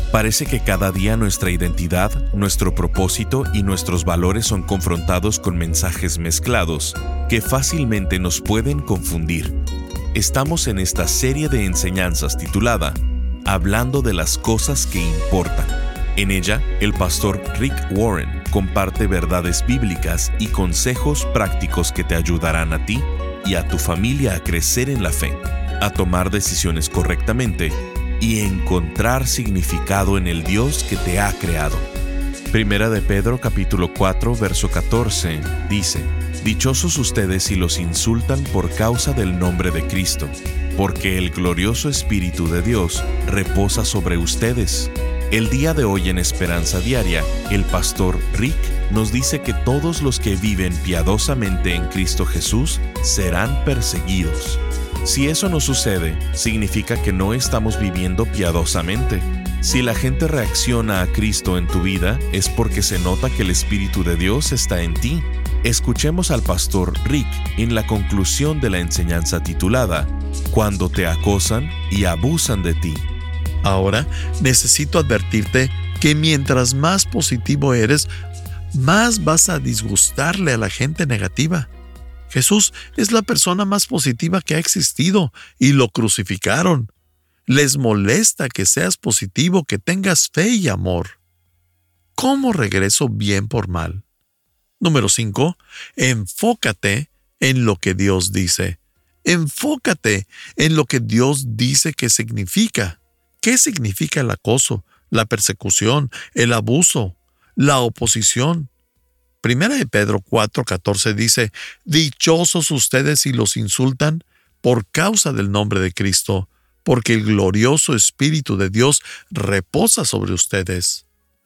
Parece que cada día nuestra identidad, nuestro propósito y nuestros valores son confrontados con mensajes mezclados que fácilmente nos pueden confundir. Estamos en esta serie de enseñanzas titulada Hablando de las cosas que importan. En ella, el pastor Rick Warren comparte verdades bíblicas y consejos prácticos que te ayudarán a ti y a tu familia a crecer en la fe, a tomar decisiones correctamente y encontrar significado en el Dios que te ha creado. Primera de Pedro capítulo 4 verso 14 dice: Dichosos ustedes si los insultan por causa del nombre de Cristo, porque el glorioso Espíritu de Dios reposa sobre ustedes. El día de hoy en Esperanza Diaria, el pastor Rick nos dice que todos los que viven piadosamente en Cristo Jesús serán perseguidos. Si eso no sucede, significa que no estamos viviendo piadosamente. Si la gente reacciona a Cristo en tu vida, es porque se nota que el Espíritu de Dios está en ti. Escuchemos al pastor Rick en la conclusión de la enseñanza titulada Cuando te acosan y abusan de ti. Ahora, necesito advertirte que mientras más positivo eres, más vas a disgustarle a la gente negativa. Jesús es la persona más positiva que ha existido y lo crucificaron. Les molesta que seas positivo, que tengas fe y amor. ¿Cómo regreso bien por mal? Número 5. Enfócate en lo que Dios dice. Enfócate en lo que Dios dice que significa. ¿Qué significa el acoso, la persecución, el abuso, la oposición? Primera de Pedro 4:14 dice: Dichosos ustedes si los insultan por causa del nombre de Cristo, porque el glorioso Espíritu de Dios reposa sobre ustedes.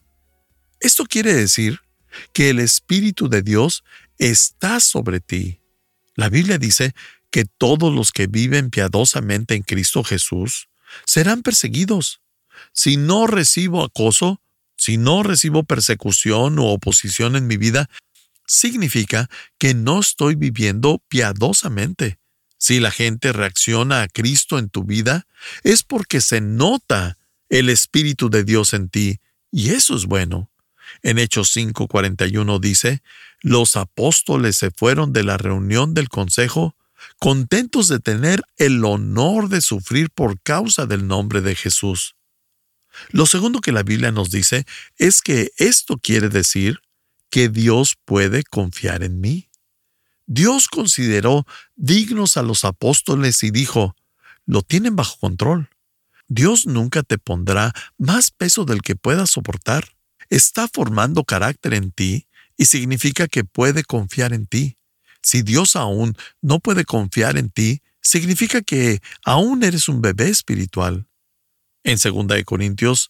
Esto quiere decir que el Espíritu de Dios está sobre ti. La Biblia dice que todos los que viven piadosamente en Cristo Jesús serán perseguidos. Si no recibo acoso, si no recibo persecución o oposición en mi vida, significa que no estoy viviendo piadosamente. Si la gente reacciona a Cristo en tu vida, es porque se nota el Espíritu de Dios en ti, y eso es bueno. En Hechos 5:41 dice: Los apóstoles se fueron de la reunión del consejo, contentos de tener el honor de sufrir por causa del nombre de Jesús. Lo segundo que la Biblia nos dice es que esto quiere decir que Dios puede confiar en mí. Dios consideró dignos a los apóstoles y dijo: lo tienen bajo control. Dios nunca te pondrá más peso del que puedas soportar. Está formando carácter en ti y significa que puede confiar en ti. Si Dios aún no puede confiar en ti, significa que aún eres un bebé espiritual. En 2 Corintios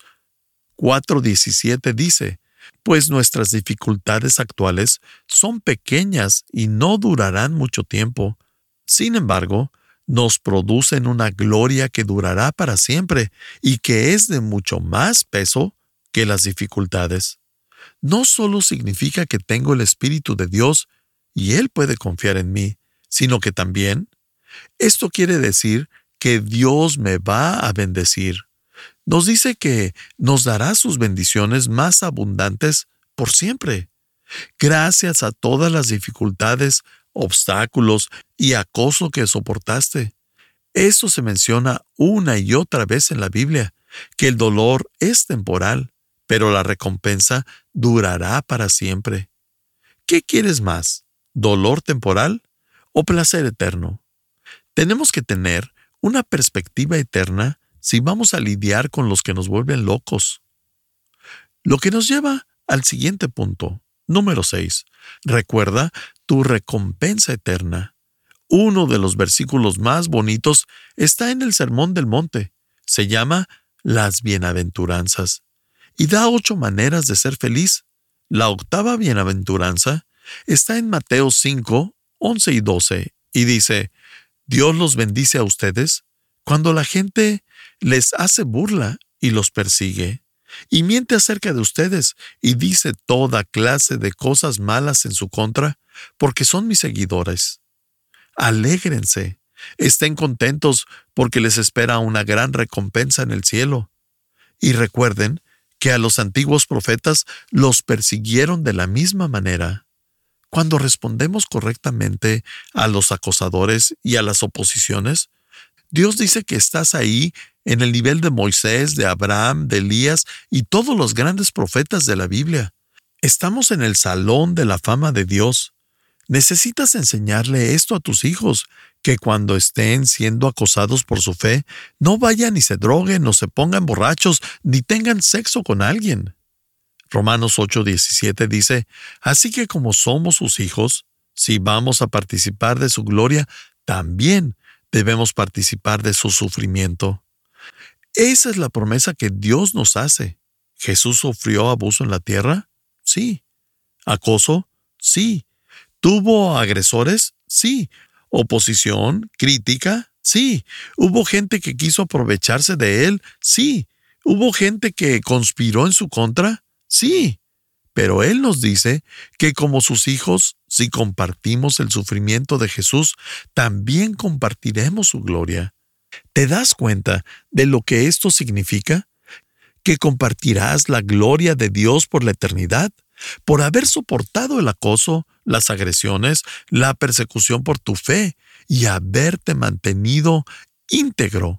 4:17 dice: Pues nuestras dificultades actuales son pequeñas y no durarán mucho tiempo. Sin embargo, nos producen una gloria que durará para siempre y que es de mucho más peso que las dificultades. No solo significa que tengo el Espíritu de Dios y Él puede confiar en mí, sino que también esto quiere decir que Dios me va a bendecir. Nos dice que nos dará sus bendiciones más abundantes por siempre. Gracias a todas las dificultades, obstáculos y acoso que soportaste. Eso se menciona una y otra vez en la Biblia, que el dolor es temporal, pero la recompensa durará para siempre. ¿Qué quieres más? ¿Dolor temporal o placer eterno? Tenemos que tener una perspectiva eterna si vamos a lidiar con los que nos vuelven locos. Lo que nos lleva al siguiente punto, número 6. Recuerda tu recompensa eterna. Uno de los versículos más bonitos está en el Sermón del Monte. Se llama Las Bienaventuranzas y da 8 maneras de ser feliz. La octava bienaventuranza está en Mateo 5:11 y 12 y dice: Dios los bendice a ustedes cuando la gente les hace burla y los persigue, y miente acerca de ustedes y dice toda clase de cosas malas en su contra, porque son mis seguidores. Alégrense, estén contentos porque les espera una gran recompensa en el cielo. Y recuerden que a los antiguos profetas los persiguieron de la misma manera. Cuando respondemos correctamente a los acosadores y a las oposiciones, Dios dice que estás ahí en el nivel de Moisés, de Abraham, de Elías y todos los grandes profetas de la Biblia. Estamos en el salón de la fama de Dios. Necesitas enseñarle esto a tus hijos, que cuando estén siendo acosados por su fe, no vayan y se droguen, o se pongan borrachos, ni tengan sexo con alguien. Romanos 8:17 dice, así que como somos sus hijos, si vamos a participar de su gloria, también debemos participar de su sufrimiento. Esa es la promesa que Dios nos hace. ¿Jesús sufrió abuso en la tierra? Sí. ¿Acoso? Sí. ¿Tuvo agresores? Sí. ¿Oposición? ¿Crítica? Sí. ¿Hubo gente que quiso aprovecharse de él? Sí. ¿Hubo gente que conspiró en su contra? Sí. Pero Él nos dice que como sus hijos, si compartimos el sufrimiento de Jesús, también compartiremos su gloria. ¿Te das cuenta de lo que esto significa? Que compartirás la gloria de Dios por la eternidad, por haber soportado el acoso, las agresiones, la persecución por tu fe y haberte mantenido íntegro,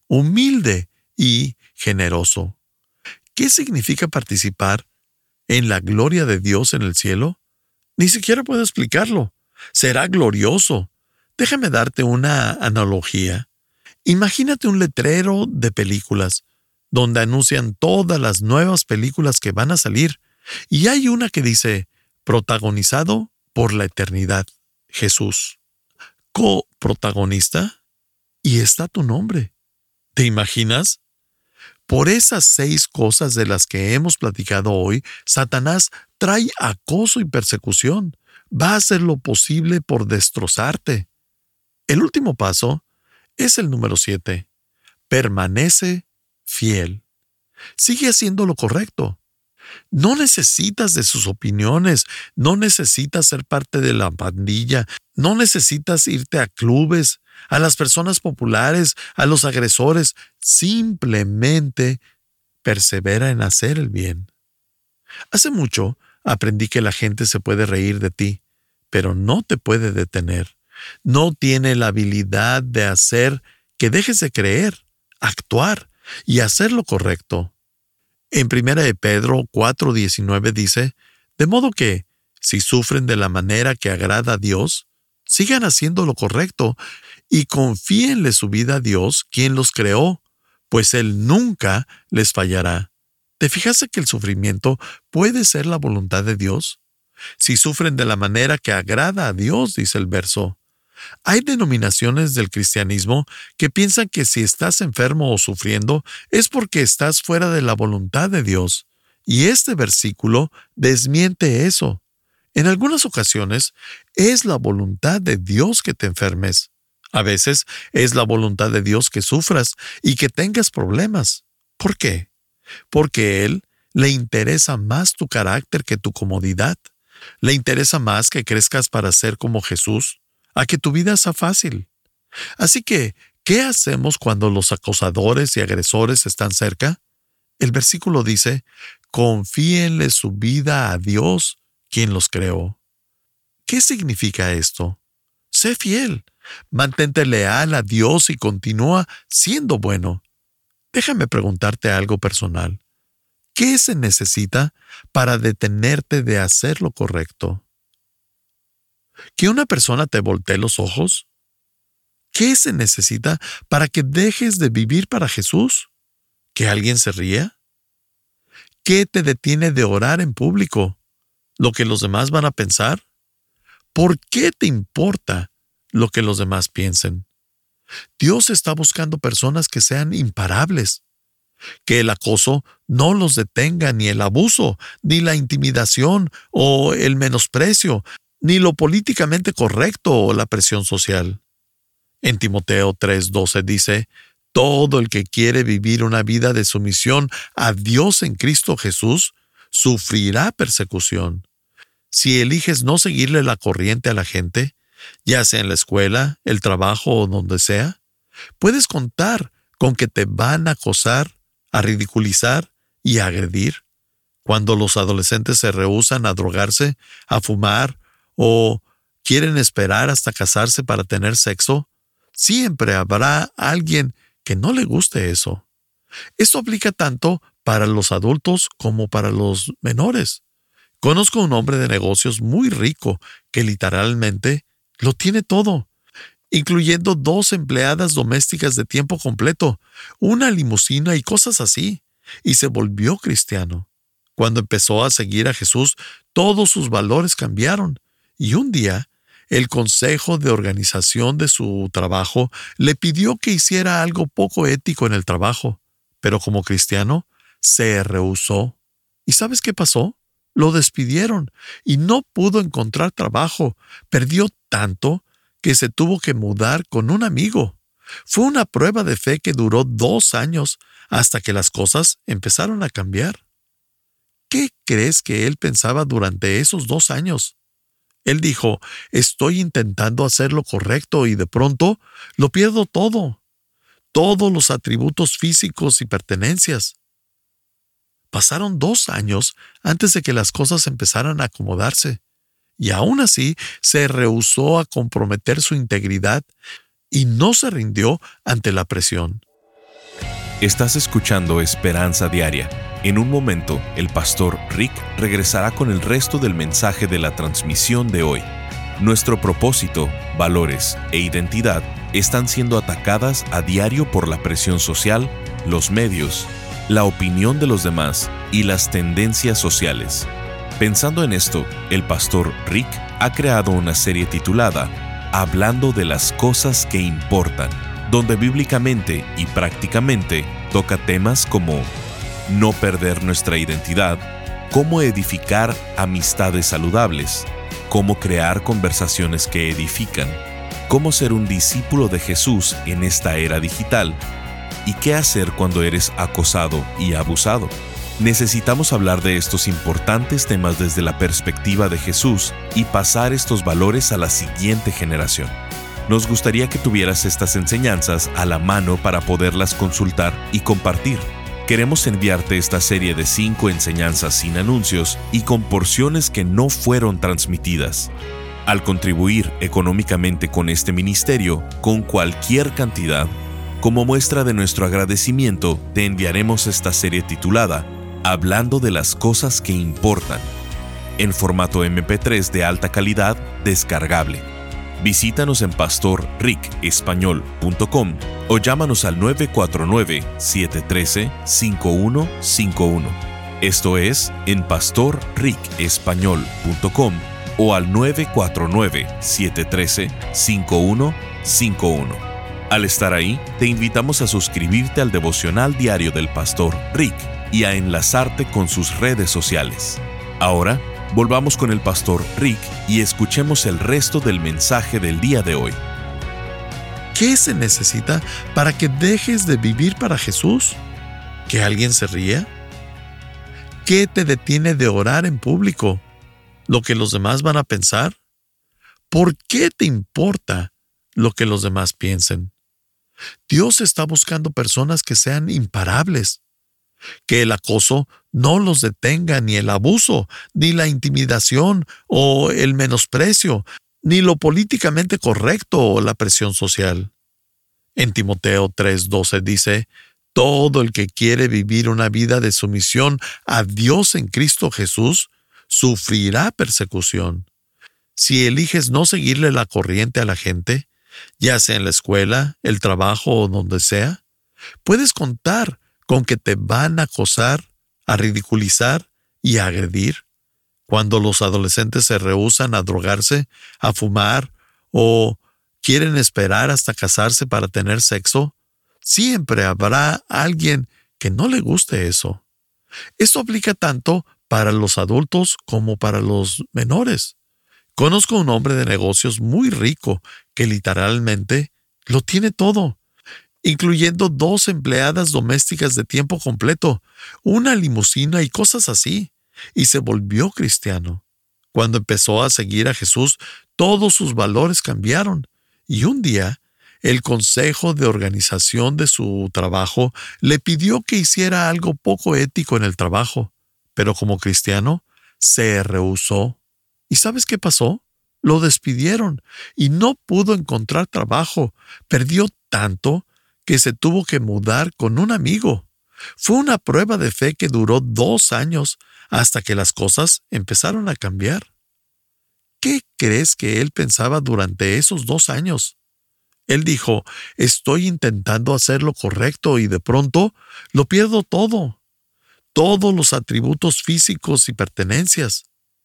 humilde y generoso. ¿Qué significa participar en la gloria de Dios en el cielo? Ni siquiera puedo explicarlo. Será glorioso. Déjame darte una analogía. Imagínate un letrero de películas, donde anuncian todas las nuevas películas que van a salir, y hay una que dice, protagonizado por la eternidad, Jesús. Coprotagonista, y está tu nombre. ¿Te imaginas? Por esas 6 cosas de las que hemos platicado hoy, Satanás trae acoso y persecución. Va a hacer lo posible por destrozarte. El último paso es el número 7. Permanece fiel. Sigue haciendo lo correcto. No necesitas de sus opiniones, no necesitas ser parte de la pandilla, no necesitas irte a clubes, a las personas populares, a los agresores. Simplemente persevera en hacer el bien. Hace mucho aprendí que la gente se puede reír de ti, pero no te puede detener. No tiene la habilidad de hacer que dejes de creer, actuar y hacer lo correcto. En 1 de Pedro 4:19 dice, de modo que, si sufren de la manera que agrada a Dios, sigan haciendo lo correcto y confíenle su vida a Dios, quien los creó, pues Él nunca les fallará. ¿Te fijaste que el sufrimiento puede ser la voluntad de Dios? Si sufren de la manera que agrada a Dios, dice el verso. Hay denominaciones del cristianismo que piensan que si estás enfermo o sufriendo es porque estás fuera de la voluntad de Dios. Y este versículo desmiente eso. En algunas ocasiones es la voluntad de Dios que te enfermes. A veces es la voluntad de Dios que sufras y que tengas problemas. ¿Por qué? Porque a Él le interesa más tu carácter que tu comodidad. Le interesa más que crezcas para ser como Jesús, a que tu vida sea fácil. Así que, ¿qué hacemos cuando los acosadores y agresores están cerca? El versículo dice, confíenle su vida a Dios, quien los creó. ¿Qué significa esto? Sé fiel, mantente leal a Dios y continúa siendo bueno. Déjame preguntarte algo personal. ¿Qué se necesita para detenerte de hacer lo correcto? ¿Que una persona te voltee los ojos? ¿Qué se necesita para que dejes de vivir para Jesús? ¿Que alguien se ría? ¿Qué te detiene de orar en público? ¿Lo que los demás van a pensar? ¿Por qué te importa lo que los demás piensen? Dios está buscando personas que sean imparables. Que el acoso no los detenga, ni el abuso, ni la intimidación o el menosprecio, ni lo políticamente correcto o la presión social. En Timoteo 3:12 dice, todo el que quiere vivir una vida de sumisión a Dios en Cristo Jesús, sufrirá persecución. Si eliges no seguirle la corriente a la gente, ya sea en la escuela, el trabajo o donde sea, puedes contar con que te van a acosar, a ridiculizar y agredir. Cuando los adolescentes se rehúsan a drogarse, a fumar o quieren esperar hasta casarse para tener sexo, siempre habrá alguien que no le guste eso. Esto aplica tanto para los adultos como para los menores. Conozco un hombre de negocios muy rico que literalmente lo tiene todo, incluyendo 2 empleadas domésticas de tiempo completo, una limusina y cosas así, y se volvió cristiano. Cuando empezó a seguir a Jesús, todos sus valores cambiaron, y un día, el consejo de organización de su trabajo le pidió que hiciera algo poco ético en el trabajo, pero como cristiano, se rehusó. ¿Y sabes qué pasó? Lo despidieron y no pudo encontrar trabajo. Perdió tanto que se tuvo que mudar con un amigo. Fue una prueba de fe que duró 2 años hasta que las cosas empezaron a cambiar. ¿Qué crees que él pensaba durante esos 2 años? Él dijo, estoy intentando hacer lo correcto y de pronto lo pierdo todo. Todos los atributos físicos y pertenencias. Pasaron 2 años antes de que las cosas empezaran a acomodarse, y aún así se rehusó a comprometer su integridad y no se rindió ante la presión. Estás escuchando Esperanza Diaria. En un momento, el pastor Rick regresará con el resto del mensaje de la transmisión de hoy. Nuestro propósito, valores e identidad están siendo atacadas a diario por la presión social, los medios, la opinión de los demás y las tendencias sociales. Pensando en esto, el pastor Rick ha creado una serie titulada Hablando de las cosas que importan, donde bíblicamente y prácticamente toca temas como no perder nuestra identidad, cómo edificar amistades saludables, cómo crear conversaciones que edifican, cómo ser un discípulo de Jesús en esta era digital, y qué hacer cuando eres acosado y abusado. Necesitamos hablar de estos importantes temas desde la perspectiva de Jesús y pasar estos valores a la siguiente generación. Nos gustaría que tuvieras estas enseñanzas a la mano para poderlas consultar y compartir. Queremos enviarte esta serie de 5 enseñanzas sin anuncios y con porciones que no fueron transmitidas. Al contribuir económicamente con este ministerio, con cualquier cantidad, como muestra de nuestro agradecimiento, te enviaremos esta serie titulada Hablando de las cosas que importan, en formato MP3 de alta calidad descargable. Visítanos en pastorricespañol.com o llámanos al 949-713-5151. Esto es en pastorricespañol.com o al 949-713-5151. Al estar ahí, te invitamos a suscribirte al devocional diario del pastor Rick y a enlazarte con sus redes sociales. Ahora, volvamos con el pastor Rick y escuchemos el resto del mensaje del día de hoy. ¿Qué se necesita para que dejes de vivir para Jesús? ¿Que alguien se ría? ¿Qué te detiene de orar en público? ¿Lo que los demás van a pensar? ¿Por qué te importa lo que los demás piensen? Dios está buscando personas que sean imparables. Que el acoso no los detenga, ni el abuso, ni la intimidación o el menosprecio, ni lo políticamente correcto o la presión social. En Timoteo 3:12 dice, todo el que quiere vivir una vida de sumisión a Dios en Cristo Jesús, sufrirá persecución. Si eliges no seguirle la corriente a la gente, ya sea en la escuela, el trabajo o donde sea, puedes contar con que te van a acosar, a ridiculizar y a agredir. Cuando los adolescentes se rehúsan a drogarse, a fumar o quieren esperar hasta casarse para tener sexo, siempre habrá alguien que no le guste eso. Esto aplica tanto para los adultos como para los menores. Conozco un hombre de negocios muy rico que literalmente lo tiene todo, incluyendo 2 empleadas domésticas de tiempo completo, una limusina y cosas así, y se volvió cristiano. Cuando empezó a seguir a Jesús, todos sus valores cambiaron, y un día, el consejo de organización de su trabajo le pidió que hiciera algo poco ético en el trabajo, pero como cristiano se rehusó. ¿Y sabes qué pasó? Lo despidieron y no pudo encontrar trabajo. Perdió tanto que se tuvo que mudar con un amigo. Fue una prueba de fe que duró 2 años hasta que las cosas empezaron a cambiar. ¿Qué crees que él pensaba durante esos 2 años? Él dijo, estoy intentando hacer lo correcto y de pronto lo pierdo todo. Todos los atributos físicos y pertenencias.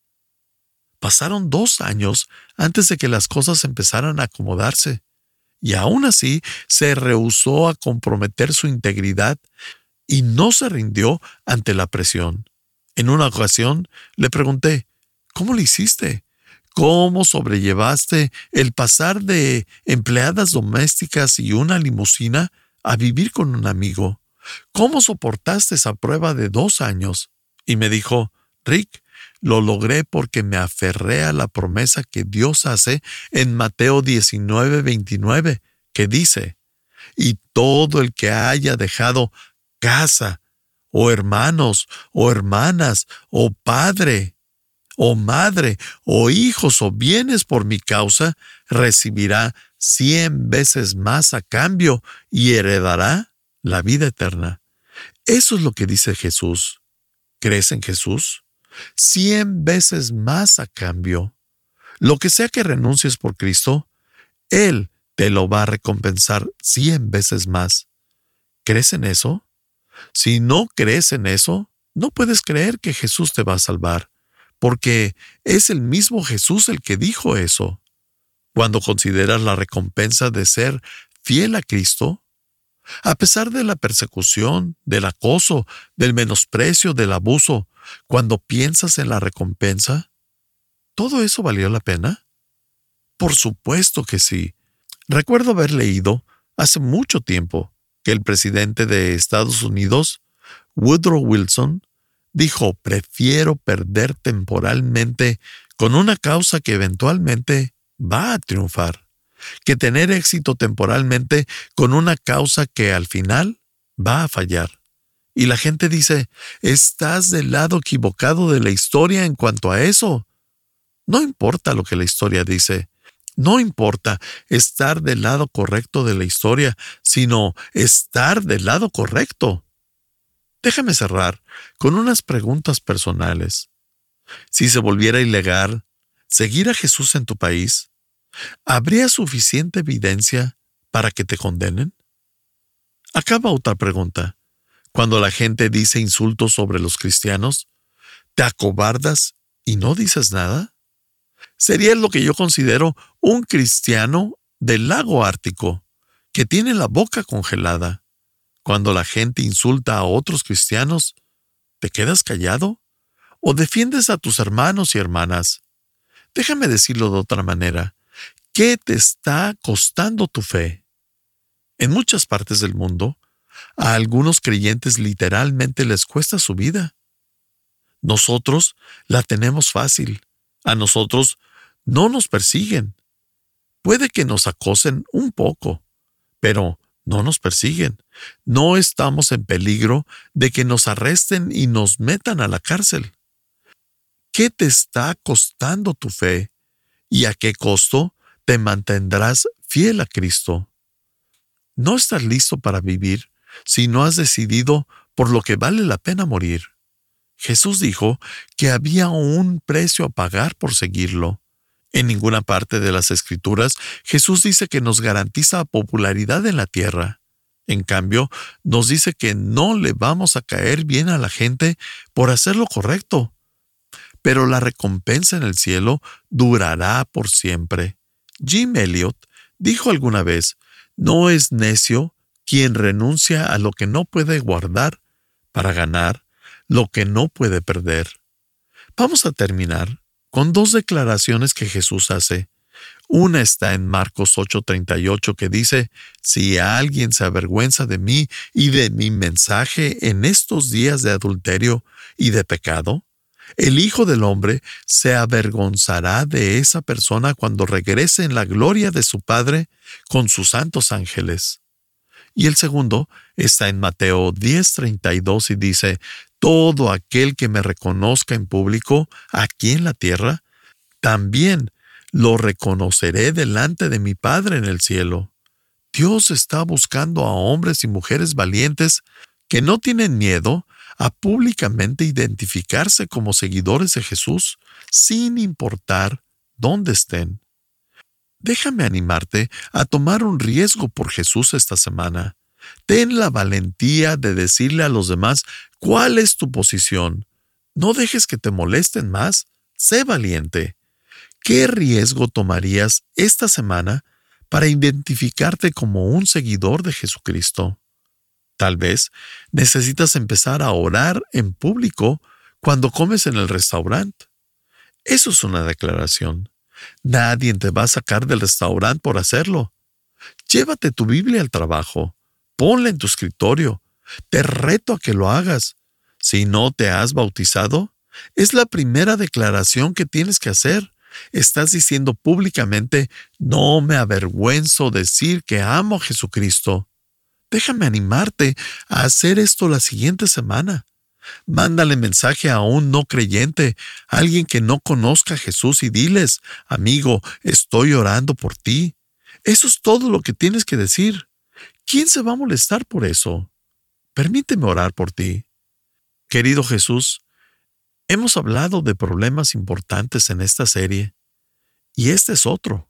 Pasaron 2 años antes de que las cosas empezaran a acomodarse, y aún así se rehusó a comprometer su integridad y no se rindió ante la presión. En una ocasión le pregunté, ¿cómo lo hiciste? ¿Cómo sobrellevaste el pasar de empleadas domésticas y una limusina a vivir con un amigo? ¿Cómo soportaste esa prueba de 2 años? Y me dijo, Rick, lo logré porque me aferré a la promesa que Dios hace en Mateo 19:29, que dice, y todo el que haya dejado casa, o hermanos, o hermanas, o padre, o madre, o hijos, o bienes por mi causa, recibirá 100 veces más a cambio y heredará la vida eterna. Eso es lo que dice Jesús. ¿Crees en Jesús? 100 veces más a cambio. Lo que sea que renuncies por Cristo, Él te lo va a recompensar 100 veces más. ¿Crees en eso? Si no crees en eso, no puedes creer que Jesús te va a salvar, porque es el mismo Jesús el que dijo eso. Cuando consideras la recompensa de ser fiel a Cristo, a pesar de la persecución, del acoso, del menosprecio, del abuso, cuando piensas en la recompensa, ¿todo eso valió la pena? Por supuesto que sí. Recuerdo haber leído, hace mucho tiempo, que el presidente de Estados Unidos, Woodrow Wilson, dijo, prefiero perder temporalmente con una causa que eventualmente va a triunfar, que tener éxito temporalmente con una causa que al final va a fallar. Y la gente dice, estás del lado equivocado de la historia en cuanto a eso. No importa lo que la historia dice. No importa estar del lado correcto de la historia, sino estar del lado correcto. Déjame cerrar con unas preguntas personales. Si se volviera ilegal seguir a Jesús en tu país, ¿habría suficiente evidencia para que te condenen? Acaba otra pregunta. Cuando la gente dice insultos sobre los cristianos, ¿te acobardas y no dices nada? Sería lo que yo considero un cristiano del lago Ártico, que tiene la boca congelada. Cuando la gente insulta a otros cristianos, ¿te quedas callado? ¿O defiendes a tus hermanos y hermanas? Déjame decirlo de otra manera. ¿Qué te está costando tu fe? En muchas partes del mundo, a algunos creyentes literalmente les cuesta su vida. Nosotros la tenemos fácil. A nosotros no nos persiguen. Puede que nos acosen un poco, pero no nos persiguen. No estamos en peligro de que nos arresten y nos metan a la cárcel. ¿Qué te está costando tu fe? ¿Y a qué costo te mantendrás fiel a Cristo? No estás listo para vivir si no has decidido por lo que vale la pena morir. Jesús dijo que había un precio a pagar por seguirlo. En ninguna parte de las Escrituras, Jesús dice que nos garantiza popularidad en la tierra. En cambio, nos dice que no le vamos a caer bien a la gente por hacer lo correcto. Pero la recompensa en el cielo durará por siempre. Jim Elliot dijo alguna vez, no es necio quien renuncia a lo que no puede guardar para ganar lo que no puede perder. Vamos a terminar con 2 declaraciones que Jesús hace. Una está en Marcos 8:38 que dice, si alguien se avergüenza de mí y de mi mensaje en estos días de adulterio y de pecado, El Hijo del Hombre se avergonzará de esa persona cuando regrese en la gloria de su Padre con sus santos ángeles. Y el segundo está en Mateo 10:32 y dice: todo aquel que me reconozca en público aquí en la tierra, también lo reconoceré delante de mi Padre en el cielo. Dios está buscando a hombres y mujeres valientes que no tienen miedo a públicamente identificarse como seguidores de Jesús, sin importar dónde estén. Déjame animarte a tomar un riesgo por Jesús esta semana. Ten la valentía de decirle a los demás cuál es tu posición. No dejes que te molesten más. Sé valiente. ¿Qué riesgo tomarías esta semana para identificarte como un seguidor de Jesucristo? Tal vez necesitas empezar a orar en público cuando comes en el restaurante. Eso es una declaración. Nadie te va a sacar del restaurante por hacerlo. Llévate tu Biblia al trabajo. Ponla en tu escritorio. Te reto a que lo hagas. Si no te has bautizado, es la primera declaración que tienes que hacer. Estás diciendo públicamente: no me avergüenzo decir que amo a Jesucristo. Déjame animarte a hacer esto la siguiente semana. Mándale mensaje a un no creyente, a alguien que no conozca a Jesús, y diles: amigo, estoy orando por ti. Eso es todo lo que tienes que decir. ¿Quién se va a molestar por eso? Permíteme orar por ti. Querido Jesús, hemos hablado de problemas importantes en esta serie, y este es otro.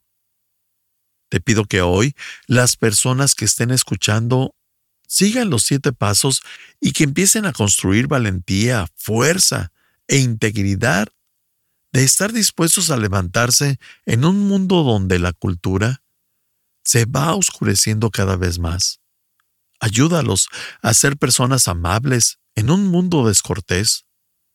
Te pido que hoy las personas que estén escuchando sigan los 7 pasos y que empiecen a construir valentía, fuerza e integridad de estar dispuestos a levantarse en un mundo donde la cultura se va oscureciendo cada vez más. Ayúdalos a ser personas amables en un mundo descortés.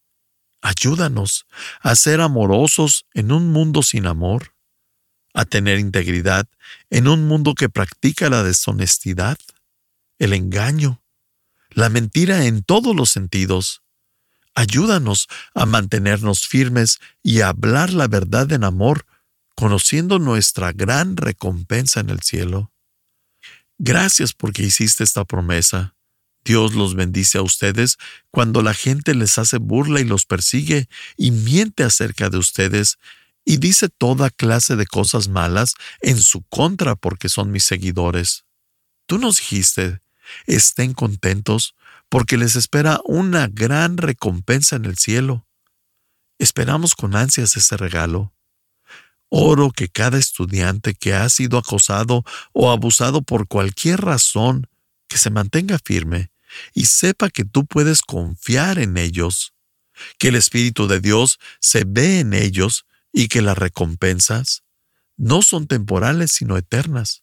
Ayúdanos a ser amorosos en un mundo sin amor, a tener integridad en un mundo que practica la deshonestidad, el engaño, la mentira en todos los sentidos. Ayúdanos a mantenernos firmes y a hablar la verdad en amor, conociendo nuestra gran recompensa en el cielo. Gracias porque hiciste esta promesa. Dios los bendice a ustedes cuando la gente les hace burla y los persigue y miente acerca de ustedes y dice toda clase de cosas malas en su contra porque son mis seguidores. Tú nos dijiste: estén contentos porque les espera una gran recompensa en el cielo. Esperamos con ansias ese regalo. Oro que cada estudiante que ha sido acosado o abusado por cualquier razón, que se mantenga firme y sepa que tú puedes confiar en ellos, que el Espíritu de Dios se ve en ellos y que las recompensas no son temporales sino eternas.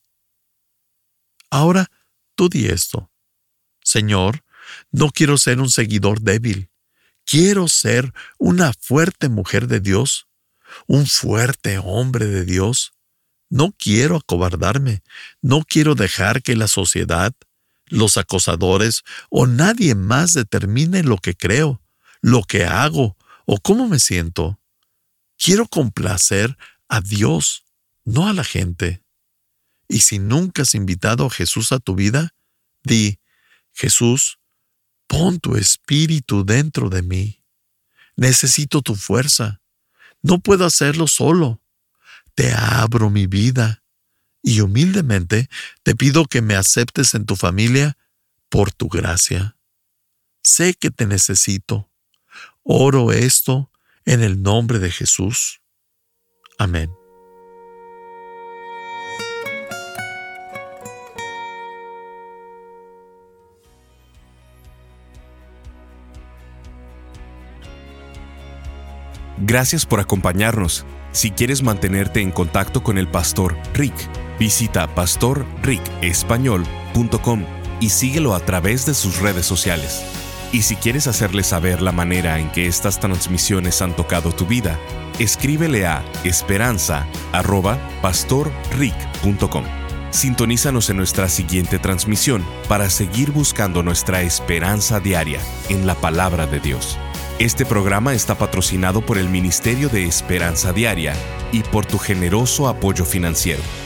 Ahora, tú di esto: Señor, no quiero ser un seguidor débil. Quiero ser una fuerte mujer de Dios, un fuerte hombre de Dios. No quiero acobardarme. No quiero dejar que la sociedad, los acosadores o nadie más determine lo que creo, lo que hago o cómo me siento. Quiero complacer a Dios, no a la gente. Y si nunca has invitado a Jesús a tu vida, di: Jesús, pon tu espíritu dentro de mí. Necesito tu fuerza. No puedo hacerlo solo. Te abro mi vida y humildemente te pido que me aceptes en tu familia por tu gracia. Sé que te necesito. Oro esto en el nombre de Jesús. Amén. Gracias por acompañarnos. Si quieres mantenerte en contacto con el Pastor Rick, visita pastorricespañol.com y síguelo a través de sus redes sociales. Y si quieres hacerle saber la manera en que estas transmisiones han tocado tu vida, escríbele a esperanza@pastorrick.com. Sintonízanos en nuestra siguiente transmisión para seguir buscando nuestra esperanza diaria en la palabra de Dios. Este programa está patrocinado por el Ministerio de Esperanza Diaria y por tu generoso apoyo financiero.